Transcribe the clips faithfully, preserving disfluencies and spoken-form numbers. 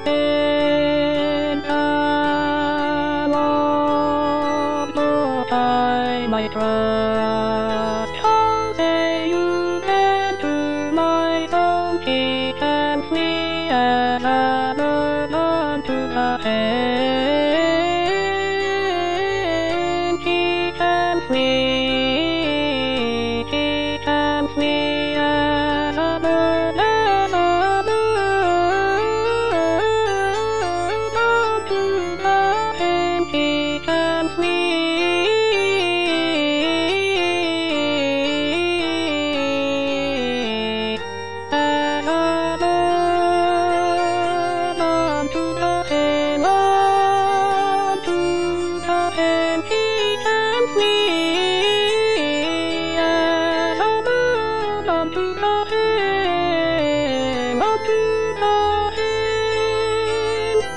In a long time I trust, how say you then to my soul, she can flee as a bird unto the hen. She can flee, she can flee as a bird, as a bird unto the hen. She can flee as a bird unto the hen, unto the hen. She can flee as a bird unto the hen, unto the hen.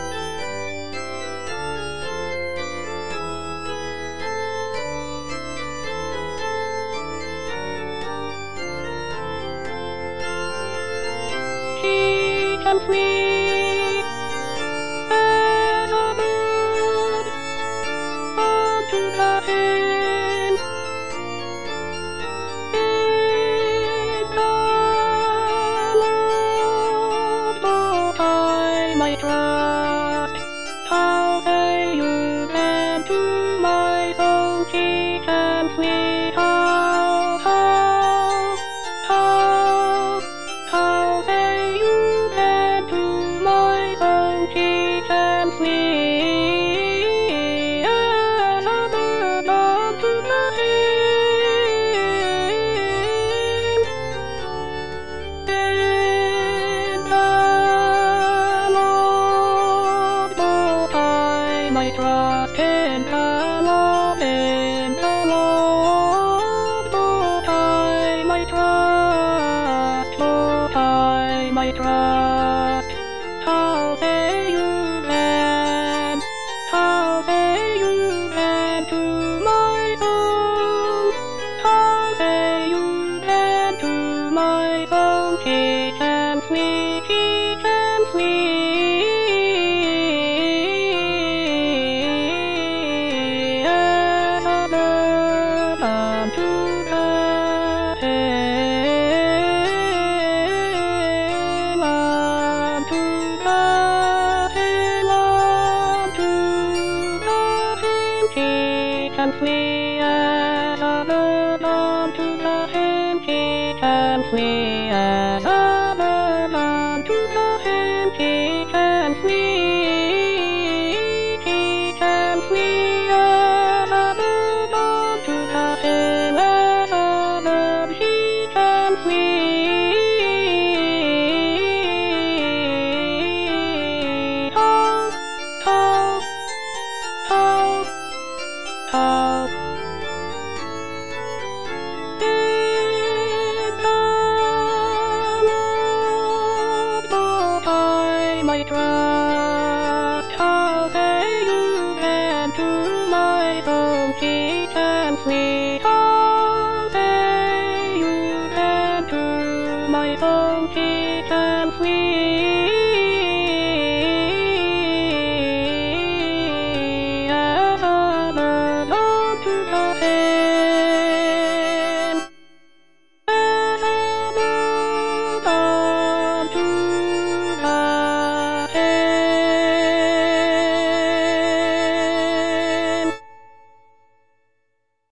She can flee as a bird unto the hen. In the long time I trust, how say you then to my soul, she can flee, how, how, how, how say you then to my soul, she can flee as a bird unto the hen. In the long time I trust, in the long, in the long time I trust, long time I trust, how say you then, how say you then to my soul, how say you then to my soul, she can flee, she can flee as a bird unto the hen, unto the hen, unto the hen. She can flee as a bird unto the hen. She can flee as a bird unto the hen. She can flee, she can flee as a bird unto the hen, as a bird she can flee. How, how, how, how. In the long time I trust, how say you then to my soul, she